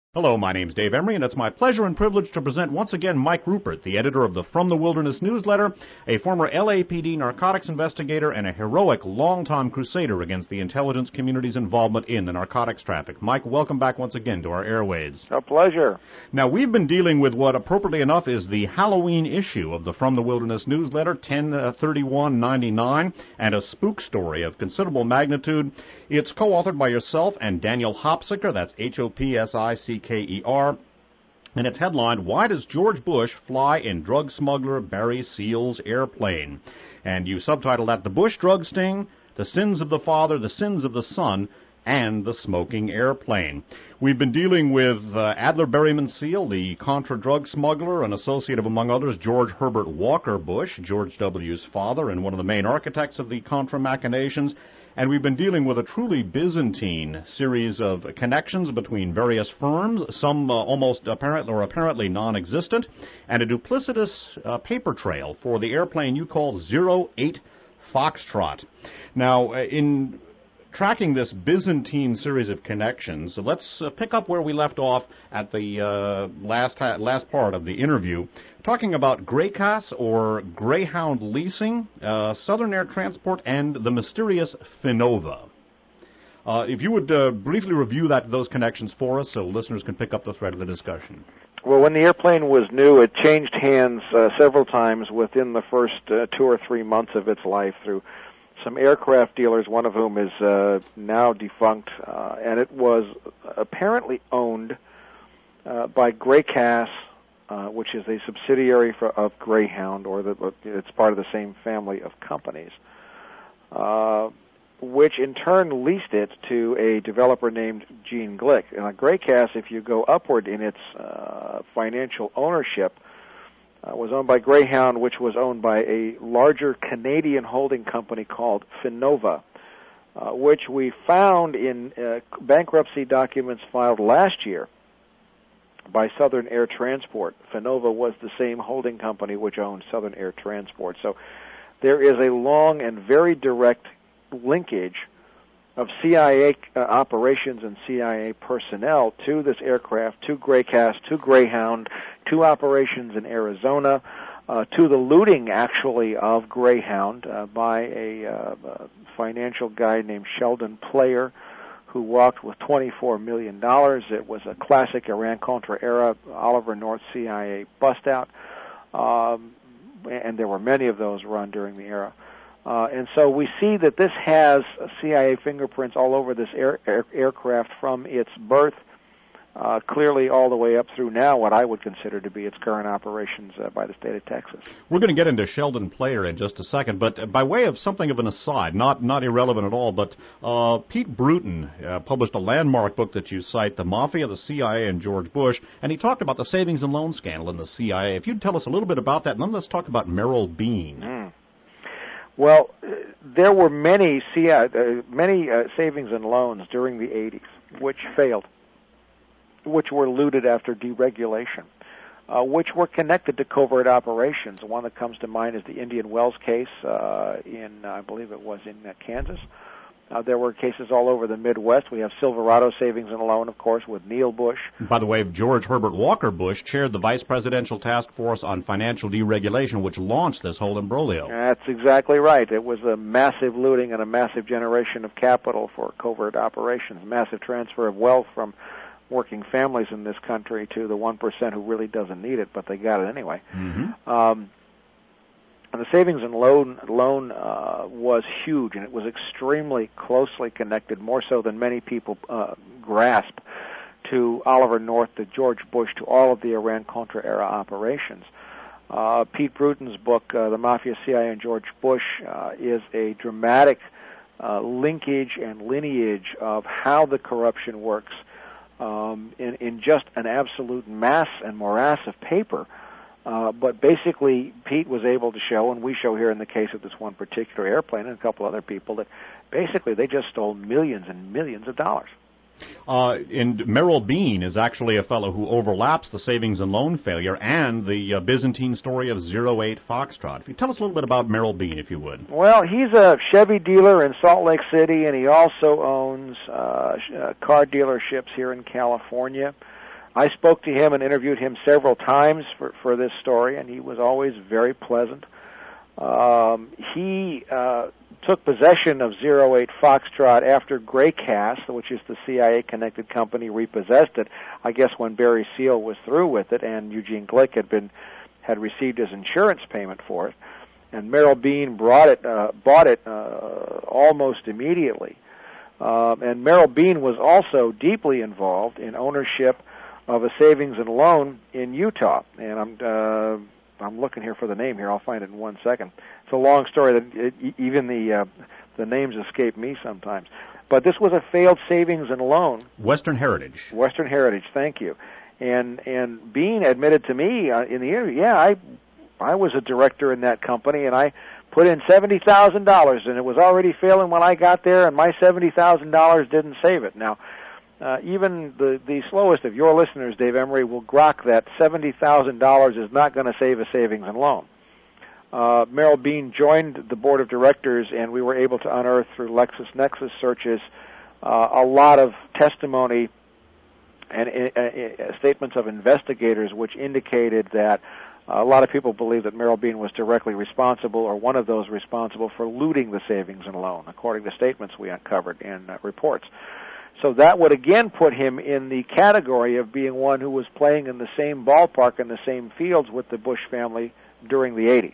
Hello, my name's Dave Emery, and it's my pleasure and privilege to present once again Mike Rupert, the editor of the From the Wilderness newsletter, a former LAPD narcotics investigator, and a heroic long-time crusader against the intelligence community's involvement in the narcotics traffic. Mike, welcome back once again to our airwaves. A pleasure. Now, we've been dealing with what, appropriately enough, is the Halloween issue of the From the Wilderness newsletter, 10/31/99, and a spook story of considerable magnitude. It's co-authored by yourself and Daniel Hopsiker, that's Hopsiker, and it's headlined, Why Does George Bush Fly in Drug Smuggler Barry Seal's Airplane? And you subtitle that, The Bush Drug Sting, The Sins of the Father, The Sins of the Son, and the Smoking Airplane. We've been dealing with Adler Berryman Seal, the Contra drug smuggler, and associate of, among others, George Herbert Walker Bush, George W.'s father, and one of the main architects of the Contra machinations. And we've been dealing with a truly Byzantine series of connections between various firms, some almost apparently non-existent, and a duplicitous paper trail for the airplane you call 08 Foxtrot. Now, in tracking this Byzantine series of connections, so let's pick up where we left off at the last part of the interview, talking about Greycas or Greyhound Leasing, Southern Air Transport, and the mysterious Finova. If you would briefly review those connections for us so listeners can pick up the thread of the discussion. Well, when the airplane was new, it changed hands several times within the first 2 or 3 months of its life through some aircraft dealers, one of whom is now defunct, and it was apparently owned by Greycas, which is a subsidiary of Greyhound, it's part of the same family of companies, which in turn leased it to a developer named Gene Glick. And Greycas, if you go upward in its financial ownership, was owned by Greyhound, which was owned by a larger Canadian holding company called Finova, which we found in bankruptcy documents filed last year by Southern Air Transport. Finova was the same holding company which owned Southern Air Transport. So there is a long and very direct linkage of CIA operations and CIA personnel to this aircraft, to Greycas, to Greyhound, to operations in Arizona, to the looting, actually, of Greyhound by a financial guy named Sheldon Player, who walked with $24 million. It was a classic Iran-Contra era Oliver North CIA bust-out, and there were many of those run during the era. And so we see that this has CIA fingerprints all over this aircraft from its birth, clearly all the way up through now what I would consider to be its current operations by the state of Texas. We're going to get into Sheldon Player in just a second, but by way of something of an aside, not irrelevant at all, but Pete Bruton published a landmark book that you cite, The Mafia, the CIA, and George Bush, and he talked about the savings and loan scandal in the CIA. If you'd tell us a little bit about that, and then let's talk about Merrill Bean. Well, there were many savings and loans during the 80s which failed, which were looted after deregulation, which were connected to covert operations. One that comes to mind is the Indian Wells case in, I believe it was in Kansas. There were cases all over the Midwest. We have Silverado Savings and Loan, of course, with Neil Bush. By the way, George Herbert Walker Bush chaired the Vice Presidential Task Force on Financial Deregulation, which launched this whole imbroglio. That's exactly right. It was a massive looting and a massive generation of capital for covert operations, massive transfer of wealth from working families in this country to the 1% who really doesn't need it, but they got it anyway. Mm-hmm. And the savings and loan was huge, and it was extremely closely connected, more so than many people grasp, to Oliver North, to George Bush, to all of the Iran-Contra era operations. Pete Bruton's book, The Mafia, CIA, and George Bush, is a dramatic linkage and lineage of how the corruption works in just an absolute mass and morass of paper. But basically, Pete was able to show, and we show here in the case of this one particular airplane and a couple other people, that basically they just stole millions and millions of dollars. And Merrill Bean is actually a fellow who overlaps the savings and loan failure and the Byzantine story of 08 Foxtrot. If you tell us a little bit about Merrill Bean, if you would. Well, he's a Chevy dealer in Salt Lake City, and he also owns car dealerships here in California. I spoke to him and interviewed him several times for this story, and he was always very pleasant. He took possession of 08 Foxtrot after Graycast, which is the CIA-connected company, repossessed it, I guess when Barry Seal was through with it and Eugene Glick had received his insurance payment for it. And Merrill Bean bought it almost immediately. And Merrill Bean was also deeply involved in ownership of a savings and loan in Utah. And I'm looking here for the name here. I'll find it in 1 second. It's a long story that even the names escape me sometimes. But this was a failed savings and loan. Western Heritage. Western Heritage, thank you. And Bean admitted to me in the interview, I was a director in that company, and I put in $70,000, and it was already failing when I got there, and my $70,000 didn't save it. Now, even the slowest of your listeners, Dave Emery, will grok that $70,000 is not going to save a savings and loan. Merrill Bean joined the board of directors, and we were able to unearth through LexisNexis searches a lot of testimony and statements of investigators which indicated that a lot of people believe that Merrill Bean was directly responsible or one of those responsible for looting the savings and loan, according to statements we uncovered in reports. So that would again put him in the category of being one who was playing in the same ballpark in the same fields with the Bush family during the 80s.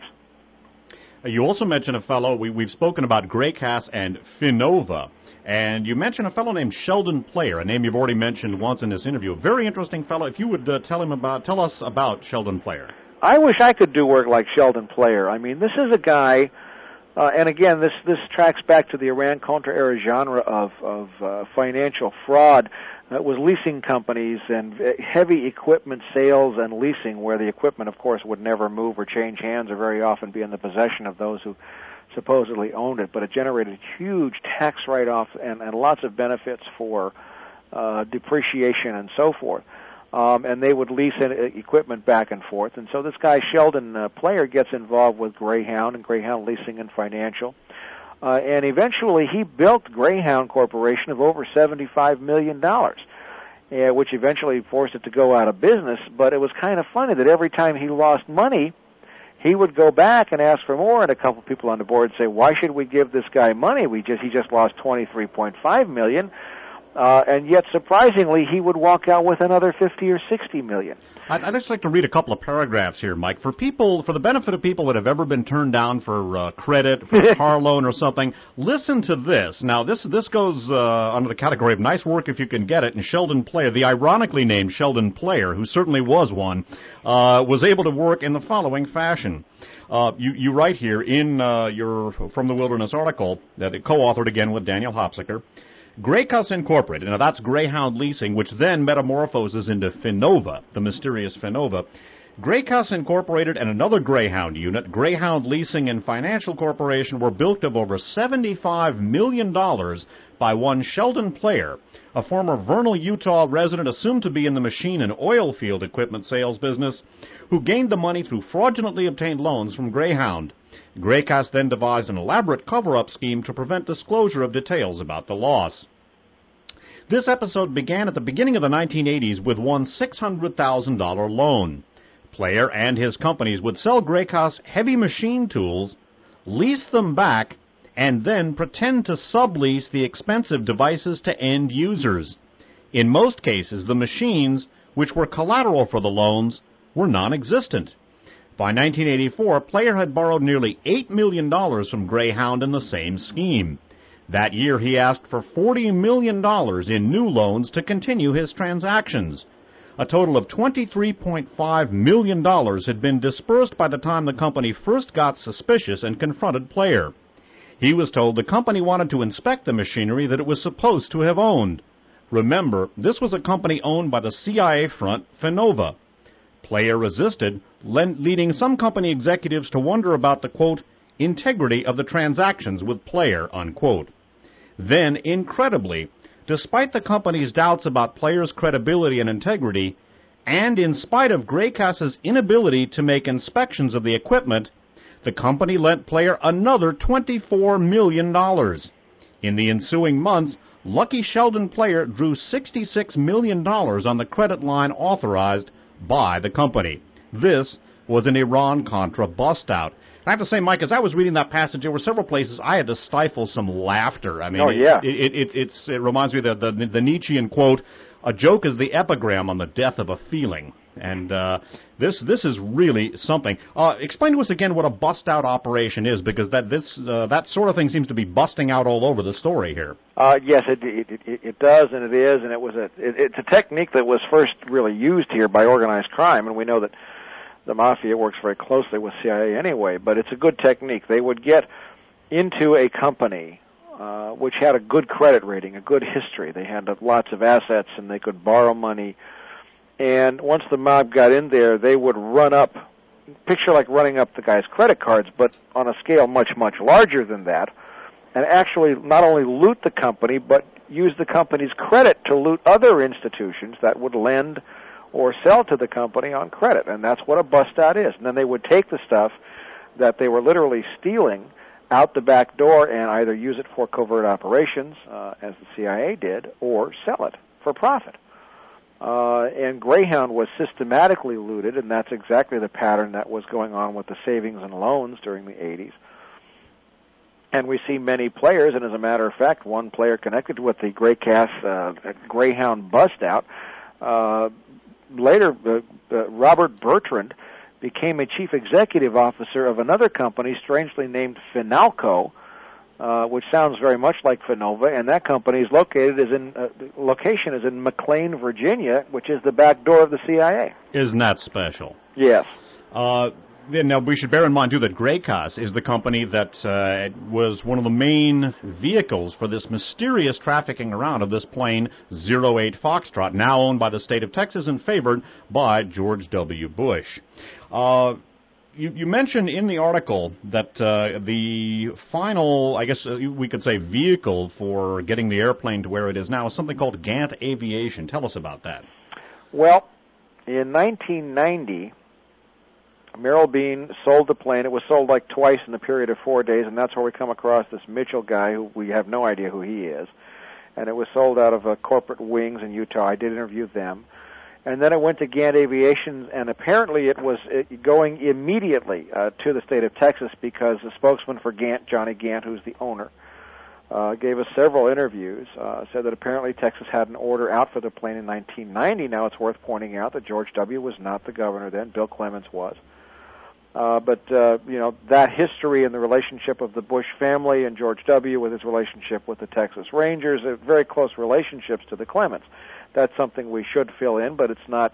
You also mentioned a fellow, we've spoken about Graycast and Finova, and you mentioned a fellow named Sheldon Player, a name you've already mentioned once in this interview. A very interesting fellow. If you would tell us about Sheldon Player. I wish I could do work like Sheldon Player. I mean, this is a guy, and again, this tracks back to the Iran-Contra era genre of financial fraud. It was leasing companies and heavy equipment sales and leasing, where the equipment, of course, would never move or change hands or very often be in the possession of those who supposedly owned it. But it generated huge tax write-offs and lots of benefits for depreciation and so forth. And they would lease equipment back and forth. And so this guy, Sheldon Player, gets involved with Greyhound and Greyhound Leasing and Financial. And eventually he built Greyhound Corporation of over $75 million, which eventually forced it to go out of business. But it was kind of funny that every time he lost money, he would go back and ask for more, and a couple people on the board say, why should we give this guy money? He just lost $23.5 million. And yet, surprisingly, he would walk out with another $50 or $60 million. I'd just like to read a couple of paragraphs here, Mike. For the benefit of people that have ever been turned down for credit, for a car loan or something, listen to this. Now, this goes under the category of nice work if you can get it. And Sheldon Player, the ironically named Sheldon Player, who certainly was one, was able to work in the following fashion. You write here in your From the Wilderness article that it co-authored again with Daniel Hopsicker, Graycast Incorporated, now that's Greyhound Leasing, which then metamorphoses into Finova, the mysterious Finova. Graycast Incorporated and another Greyhound unit, Greyhound Leasing and Financial Corporation, were built of over $75 million by one Sheldon Player, a former Vernal, Utah resident assumed to be in the machine and oil field equipment sales business, who gained the money through fraudulently obtained loans from Greyhound. Graycast then devised an elaborate cover-up scheme to prevent disclosure of details about the loss. This episode began at the beginning of the 1980s with one $600,000 loan. Player and his companies would sell Graycast heavy machine tools, lease them back, and then pretend to sublease the expensive devices to end users. In most cases, the machines, which were collateral for the loans, were non-existent. By 1984, Player had borrowed nearly $8 million from Greyhound in the same scheme. That year, he asked for $40 million in new loans to continue his transactions. A total of $23.5 million had been dispersed by the time the company first got suspicious and confronted Player. He was told the company wanted to inspect the machinery that it was supposed to have owned. Remember, this was a company owned by the CIA front, Finova. Player resisted, leading some company executives to wonder about the, quote, integrity of the transactions with Player, unquote. Then, incredibly, despite the company's doubts about Player's credibility and integrity, and in spite of Graycast's inability to make inspections of the equipment, the company lent Player another $24 million. In the ensuing months, Lucky Sheldon Player drew $66 million on the credit line authorized by the company. This was an Iran-Contra bust-out. I have to say, Mike, as I was reading that passage, there were several places I had to stifle some laughter. I mean, it reminds me of the Nietzschean quote, "A joke is the epigram on the death of a feeling." And this is really something. Explain to us again what a bust-out operation is, because that sort of thing seems to be busting out all over the story here. Yes, it does, and it is, and it's a technique that was first really used here by organized crime, and we know that the Mafia works very closely with CIA anyway, but it's a good technique. They would get into a company which had a good credit rating, a good history. They had lots of assets, and they could borrow money. And once the mob got in there, they would picture like running up the guy's credit cards, but on a scale much, much larger than that, and actually not only loot the company, but use the company's credit to loot other institutions that would lend or sell to the company on credit. And that's what a bust-out is. And then they would take the stuff that they were literally stealing out the back door and either use it for covert operations, as the CIA did, or sell it for profit. And Greyhound was systematically looted, and that's exactly the pattern that was going on with the savings and loans during the 80s. And we see many players, and as a matter of fact, one player connected with the Greyhound bust-out. Later, Robert Bertrand became a chief executive officer of another company strangely named Finalco, which sounds very much like Finova, and that company's location is in McLean, Virginia, which is the back door of the CIA. Isn't that special? Yes. Now, we should bear in mind, too, that Greycas is the company that was one of the main vehicles for this mysterious trafficking around of this plane 08 Foxtrot, now owned by the state of Texas and favored by George W. Bush. You mentioned in the article that the final, I guess we could say, vehicle for getting the airplane to where it is now is something called Gant Aviation. Tell us about that. Well, in 1990, Merrill Bean sold the plane. It was sold like twice in the period of 4 days, and that's where we come across this Mitchell guy who we have no idea who he is. And it was sold out of Corporate Wings in Utah. I did interview them. And then it went to Gant Aviation, and apparently it was going immediately to the state of Texas because the spokesman for Gant, Johnny Gant, who's the owner, gave us several interviews, said that apparently Texas had an order out for the plane in 1990. Now it's worth pointing out that George W. was not the governor then. Bill Clements was. But that history and the relationship of the Bush family and George W. with his relationship with the Texas Rangers, very close relationships to the Clements. That's something we should fill in, but it's not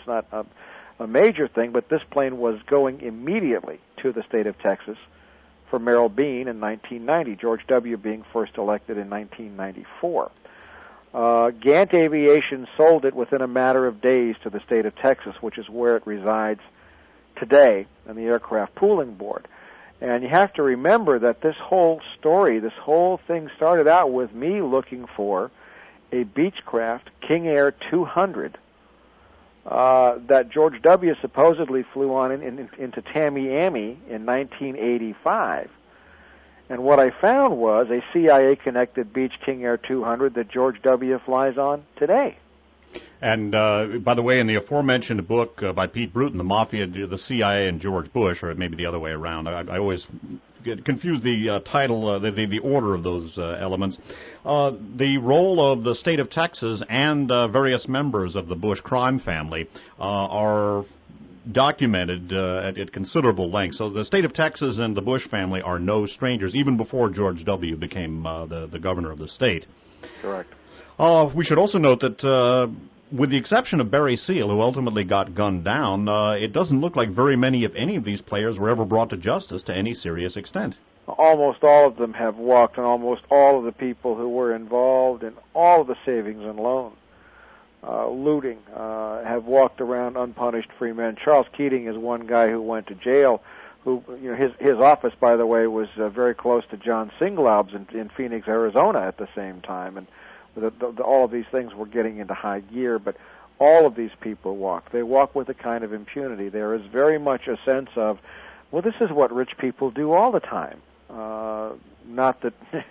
a major thing. But this plane was going immediately to the state of Texas for Merrill Bean in 1990, George W. being first elected in 1994. Gant Aviation sold it within a matter of days to the state of Texas, which is where it resides today in the Aircraft Pooling Board. And you have to remember that this whole story, this whole thing started out with me looking for a Beechcraft King Air 200 that George W. supposedly flew on into Tamiami in 1985. And what I found was a CIA-connected Beech King Air 200 that George W. flies on today. And, by the way, in the aforementioned book by Pete Bruton, The Mafia, the CIA, and George Bush, or maybe the other way around, I always confuse the title, the order of those elements. The role of the state of Texas and various members of the Bush crime family are documented at considerable length. So the state of Texas and the Bush family are no strangers, even before George W. became the governor of the state. Correct. We should also note that with the exception of Barry Seal, who ultimately got gunned down, it doesn't look like very many, if any, of these players were ever brought to justice to any serious extent. Almost all of them have walked, and almost all of the people who were involved in all of the savings and loan looting have walked around unpunished free men. Charles Keating is one guy who went to jail, who, his office, by the way, was very close to John Singlaub's in Phoenix, Arizona at the same time, and all of these things were getting into high gear, but all of these people walk. They walk with a kind of impunity. There is very much a sense of, well, this is what rich people do all the time. Not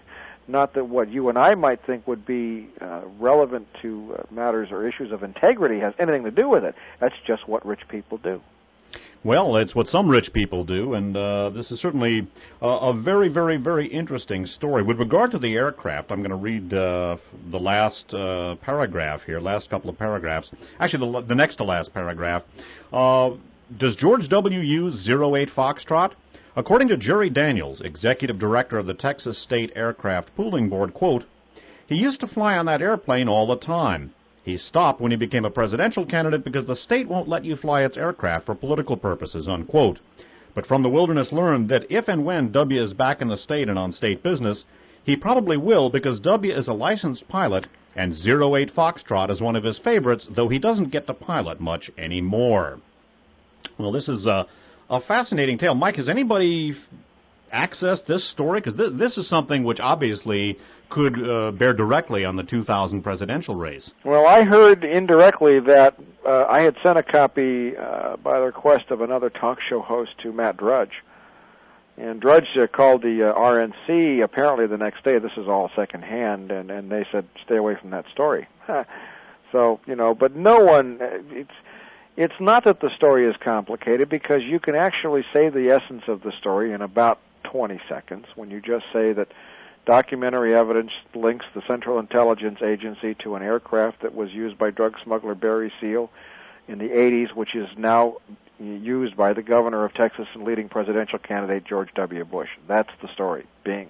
Not that what you and I might think would be relevant to matters or issues of integrity has anything to do with it. That's just what rich people do. Well, it's what some rich people do, and this is certainly a very, very, very interesting story. With regard to the aircraft, I'm going to read the last paragraph here, last couple of paragraphs. Actually, the next to last paragraph. Does George W. use 08 Foxtrot? According to Jerry Daniels, executive director of the Texas State Aircraft Pooling Board, quote, he used to fly on that airplane all the time. He stopped when he became a presidential candidate because the state won't let you fly its aircraft for political purposes, unquote. But From the Wilderness learned that if and when W is back in the state and on state business, he probably will because W is a licensed pilot and 08 Foxtrot is one of his favorites, though he doesn't get to pilot much anymore. Well, this is a fascinating tale. Mike, has anybody accessed this story? Because this is something which obviously could bear directly on the 2000 presidential race. Well, I heard indirectly that I had sent a copy by the request of another talk show host to Matt Drudge. And Drudge called the RNC apparently the next day. This is all secondhand, and they said, stay away from that story. So, but no one, it's not that the story is complicated, because you can actually say the essence of the story in about 20 seconds when you just say that documentary evidence links the Central Intelligence Agency to an aircraft that was used by drug smuggler Barry Seal in the 80s, which is now used by the governor of Texas and leading presidential candidate George W. Bush. That's the story being.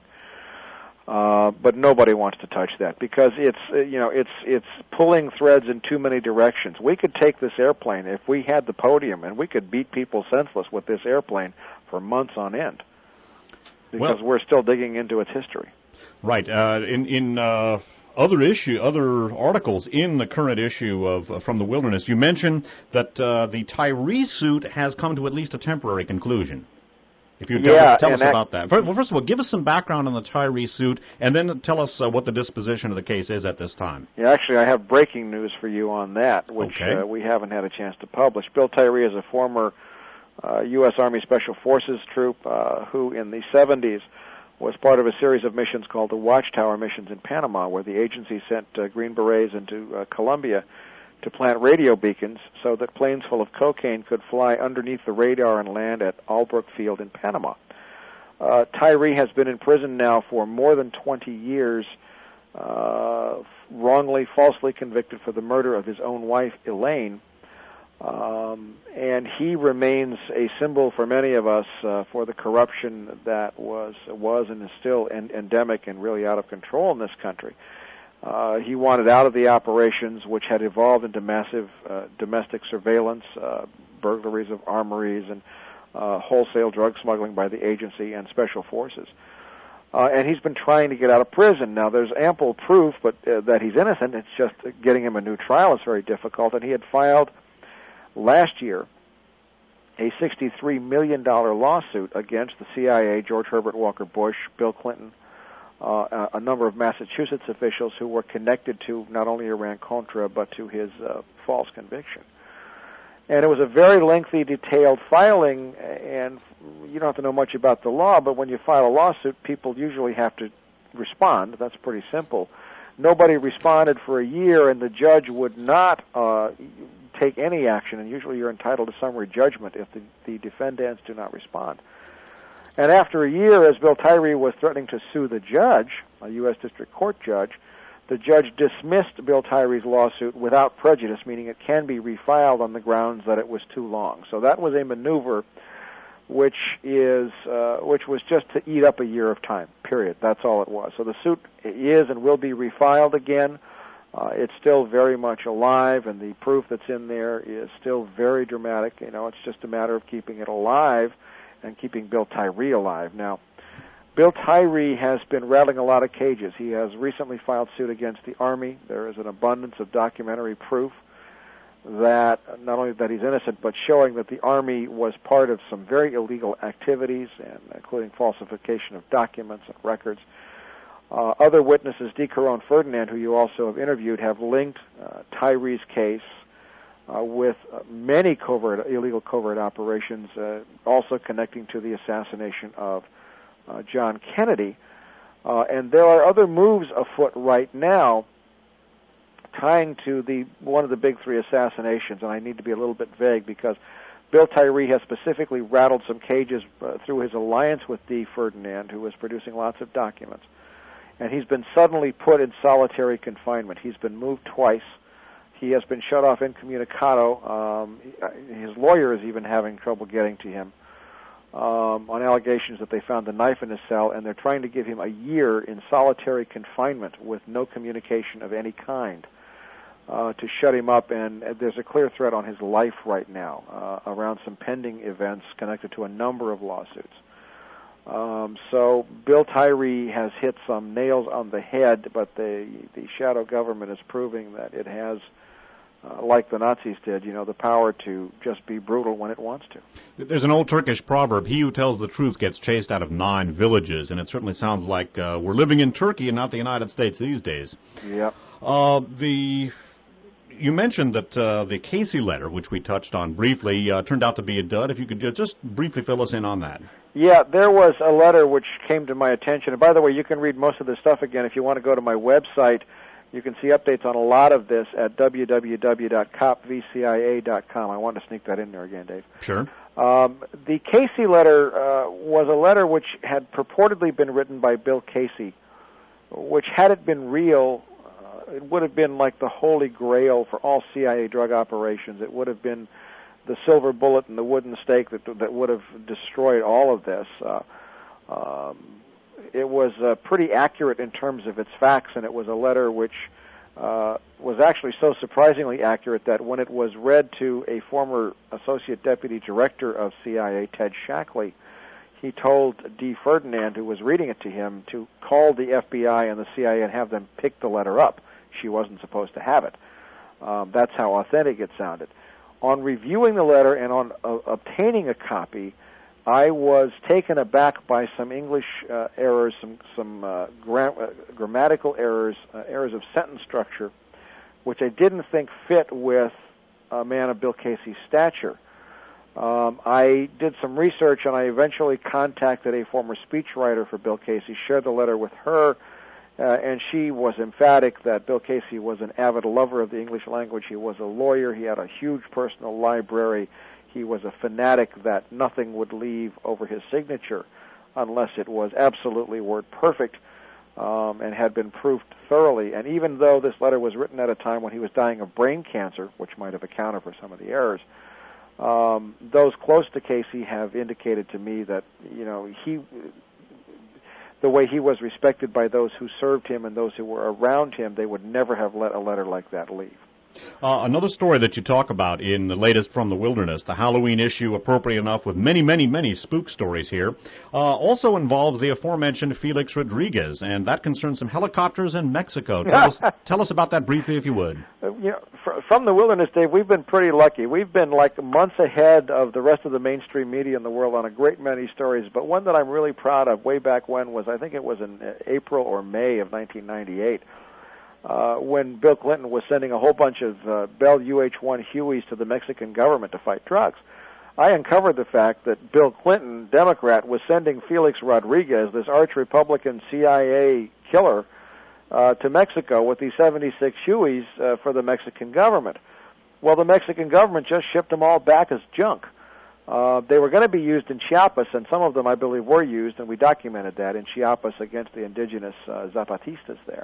But nobody wants to touch that because it's pulling threads in too many directions. We could take this airplane if we had the podium, and we could beat people senseless with this airplane for months on end because we're still digging into its history. Right. In other articles in the current issue of From the Wilderness, you mentioned that the Tyree suit has come to at least a temporary conclusion. If you tell us about that. Well, first of all, give us some background on the Tyree suit, and then tell us what the disposition of the case is at this time. Yeah, actually, I have breaking news for you on that, which we haven't had a chance to publish. Bill Tyree is a former U.S. Army Special Forces troop who, in the 70s, was part of a series of missions called the Watchtower missions in Panama, where the agency sent Green Berets into Colombia to plant radio beacons so that planes full of cocaine could fly underneath the radar and land at Albrook Field in Panama. Tyree has been in prison now for more than 20 years, wrongly, falsely convicted for the murder of his own wife, Elaine. And he remains a symbol for many of us for the corruption that was and is still endemic and really out of control in this country. He wanted out of the operations, which had evolved into massive domestic surveillance, burglaries of armories, and wholesale drug smuggling by the agency and special forces. And he's been trying to get out of prison. Now, there's ample proof that he's innocent. It's just getting him a new trial is very difficult. And he had filed last year a $63 million lawsuit against the CIA, George Herbert Walker Bush, Bill Clinton, a number of Massachusetts officials who were connected to not only Iran-Contra but to his false conviction. And it was a very lengthy, detailed filing, and you don't have to know much about the law, but when you file a lawsuit, people usually have to respond. That's pretty simple. Nobody responded for a year, and the judge would not take any action, and usually you're entitled to summary judgment if the defendants do not respond. And after a year, as Bill Tyree was threatening to sue the judge, a U.S. District Court judge, the judge dismissed Bill Tyree's lawsuit without prejudice, meaning it can be refiled on the grounds that it was too long. So that was a maneuver which was just to eat up a year of time, period. That's all it was. So the suit is and will be refiled again. It's still very much alive, and the proof that's in there is still very dramatic. It's just a matter of keeping it alive and keeping Bill Tyree alive. Now, Bill Tyree has been rattling a lot of cages. He has recently filed suit against the Army. There is an abundance of documentary proof that not only that he's innocent, but showing that the Army was part of some very illegal activities, and including falsification of documents and records. Other witnesses, D. Caron Ferdinand, who you also have interviewed, have linked Tyree's case with many illegal covert operations, also connecting to the assassination of John Kennedy. And there are other moves afoot right now tying to one of the big three assassinations, and I need to be a little bit vague because Bill Tyree has specifically rattled some cages through his alliance with D. Ferdinand, who was producing lots of documents. And he's been suddenly put in solitary confinement. He's been moved twice. He has been shut off incommunicado. His lawyer is even having trouble getting to him on allegations that they found the knife in his cell, and they're trying to give him a year in solitary confinement with no communication of any kind to shut him up. And there's a clear threat on his life right now around some pending events connected to a number of lawsuits. So Bill Tyree has hit some nails on the head, but the shadow government is proving that it has, like the Nazis did, the power to just be brutal when it wants to. There's an old Turkish proverb, he who tells the truth gets chased out of 9 villages, and it certainly sounds like we're living in Turkey and not the United States these days. Yep. You mentioned that the Casey letter, which we touched on briefly, turned out to be a dud. If you could just briefly fill us in on that. Yeah, there was a letter which came to my attention. And by the way, you can read most of this stuff again if you want to go to my website. You can see updates on a lot of this at www.copvcia.com. I wanted to sneak that in there again, Dave. Sure. The Casey letter was a letter which had purportedly been written by Bill Casey, which, had it been real, it would have been like the holy grail for all CIA drug operations. It would have been the silver bullet and the wooden stake that would have destroyed all of this. It was pretty accurate in terms of its facts, and it was a letter which was actually so surprisingly accurate that when it was read to a former Associate Deputy Director of CIA, Ted Shackley, he told D. Ferdinand, who was reading it to him, to call the FBI and the CIA and have them pick the letter up. She wasn't supposed to have it. That's how authentic it sounded. On reviewing the letter and on obtaining a copy, I was taken aback by some English errors, some grammatical errors, errors of sentence structure, which I didn't think fit with a man of Bill Casey's stature. I did some research, and I eventually contacted a former speechwriter for Bill Casey, shared the letter with her, and she was emphatic that Bill Casey was an avid lover of the English language. He was a lawyer. He had a huge personal library. He was a fanatic that nothing would leave over his signature unless it was absolutely word perfect and had been proofed thoroughly. And even though this letter was written at a time when he was dying of brain cancer, which might have accounted for some of the errors, those close to Casey have indicated to me that, the way he was respected by those who served him and those who were around him, they would never have let a letter like that leave. Another story that you talk about in the latest From the Wilderness, the Halloween issue, appropriate enough, with many, many, many spook stories here, also involves the aforementioned Felix Rodriguez, and that concerns some helicopters in Mexico. Tell us about that briefly, if you would. From the Wilderness, Dave, we've been pretty lucky. We've been like months ahead of the rest of the mainstream media in the world on a great many stories, but one that I'm really proud of way back when was, I think it was in April or May of 1998, when Bill Clinton was sending a whole bunch of Bell UH-1 Hueys to the Mexican government to fight drugs. I uncovered the fact that Bill Clinton, Democrat, was sending Felix Rodriguez, this arch-Republican CIA killer, to Mexico with these 76 Hueys for the Mexican government. Well, the Mexican government just shipped them all back as junk. They were going to be used in Chiapas, and some of them, I believe, were used, and we documented that in Chiapas against the indigenous Zapatistas there.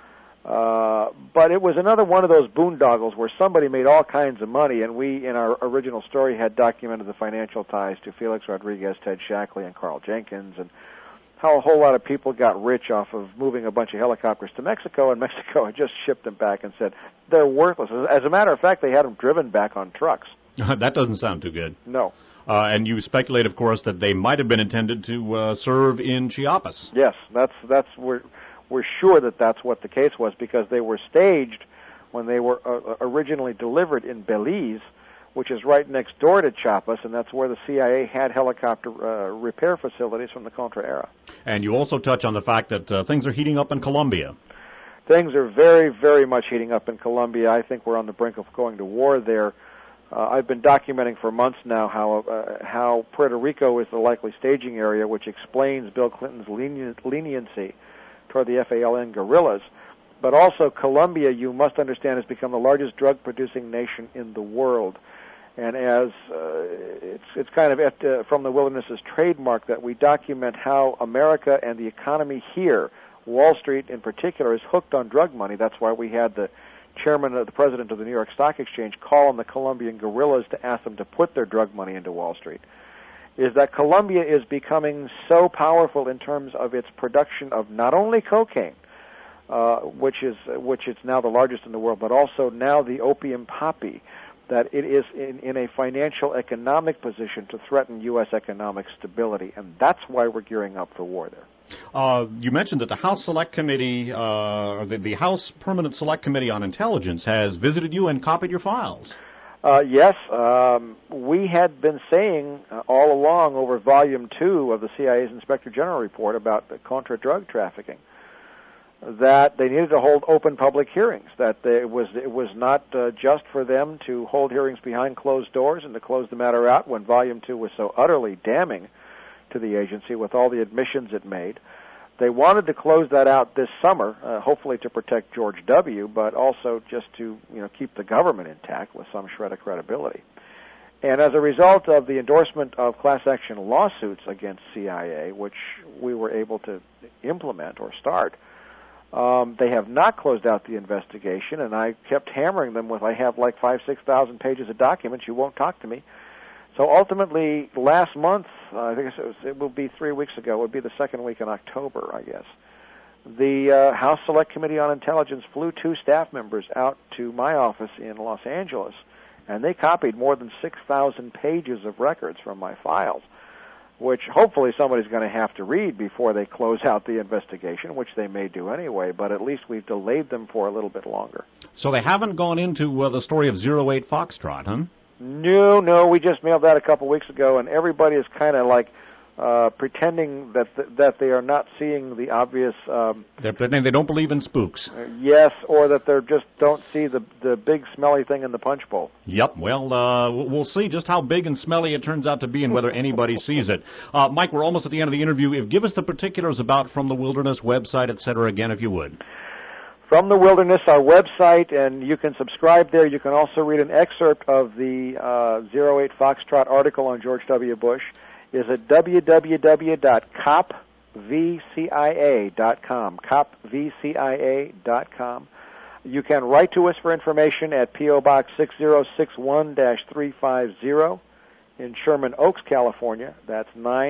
But it was another one of those boondoggles where somebody made all kinds of money, and we, in our original story, had documented the financial ties to Felix Rodriguez, Ted Shackley, and Carl Jenkins, and how a whole lot of people got rich off of moving a bunch of helicopters to Mexico, and Mexico had just shipped them back and said they're worthless. As a matter of fact, they had them driven back on trucks. That doesn't sound too good. No. And you speculate, of course, that they might have been intended to serve in Chiapas. Yes, that's where... We're sure that that's what the case was, because they were staged when they were originally delivered in Belize, which is right next door to Chiapas, and that's where the CIA had helicopter repair facilities from the Contra era. And you also touch on the fact that things are heating up in Colombia. Things are very, very much heating up in Colombia. I think we're on the brink of going to war there. I've been documenting for months now how Puerto Rico is the likely staging area, which explains Bill Clinton's leniency toward the FALN guerrillas. But also Colombia, you must understand, has become the largest drug-producing nation in the world. And as it's kind of From the Wilderness's trademark that we document how America and the economy here, Wall Street in particular, is hooked on drug money. That's why we had the president of the New York Stock Exchange call on the Colombian guerrillas to ask them to put their drug money into Wall Street. Is that Colombia is becoming so powerful in terms of its production of not only cocaine, which is now the largest in the world, but also now the opium poppy, that it is in a financial economic position to threaten U.S. economic stability, and that's why we're gearing up for war there. You mentioned that the House Select Committee, or the House Permanent Select Committee on Intelligence has visited you and copied your files. Yes, we had been saying all along over Volume 2 of the CIA's Inspector General report about the contra-drug trafficking that they needed to hold open public hearings, that it was not just for them to hold hearings behind closed doors and to close the matter out when Volume 2 was so utterly damning to the agency with all the admissions it made. They wanted to close that out this summer, hopefully to protect George W., but also just to keep the government intact with some shred of credibility. And as a result of the endorsement of class action lawsuits against CIA, which we were able to implement or start, they have not closed out the investigation, and I kept hammering them with, I have like 6,000 pages of documents, you won't talk to me. So ultimately, last month, I think it will be 3 weeks ago, it would be the second week in October, I guess, the House Select Committee on Intelligence flew 2 staff members out to my office in Los Angeles, and they copied more than 6,000 pages of records from my files, which hopefully somebody's going to have to read before they close out the investigation, which they may do anyway, but at least we've delayed them for a little bit longer. So they haven't gone into the story of 08 Foxtrot, huh? No, we just mailed that a couple weeks ago, and everybody is kind of like pretending that they are not seeing the obvious. They're pretending they don't believe in spooks. Yes, or that they just don't see the big smelly thing in the punch bowl. Yep. Well, we'll see just how big and smelly it turns out to be and whether anybody sees it. Mike, we're almost at the end of the interview. Give us the particulars about From the Wilderness website, etc. again, if you would. From the Wilderness, our website, and you can subscribe there. You can also read an excerpt of the 08 Foxtrot article on George W. Bush. Is at www.copvcia.com, copvcia.com. You can write to us for information at P.O. Box 6061-350 in Sherman Oaks, California. That's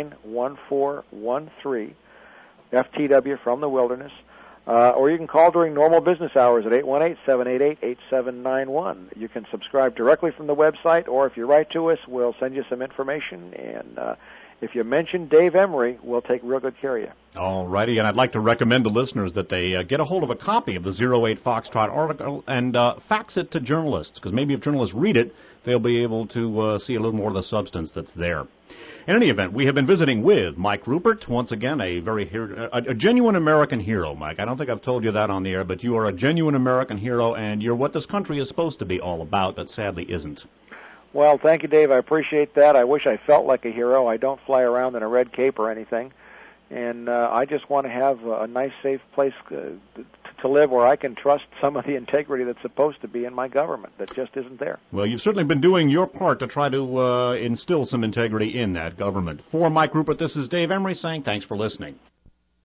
91413, FTW From the Wilderness. Or you can call during normal business hours at 818-788-8791. You can subscribe directly from the website, or if you write to us, we'll send you some information. And if you mention Dave Emory, we'll take real good care of you. All righty, and I'd like to recommend to listeners that they get a hold of a copy of the 08 Foxtrot article and fax it to journalists, because maybe if journalists read it, they'll be able to see a little more of the substance that's there. In any event, we have been visiting with Mike Ruppert, once again a genuine American hero, Mike. I don't think I've told you that on the air, but you are a genuine American hero, and you're what this country is supposed to be all about, but sadly isn't. Well, thank you, Dave. I appreciate that. I wish I felt like a hero. I don't fly around in a red cape or anything, and I just want to have a nice, safe place to live where I can trust some of the integrity that's supposed to be in my government that just isn't there. Well, you've certainly been doing your part to try to instill some integrity in that government. For Mike Ruppert, this is Dave Emory saying thanks for listening.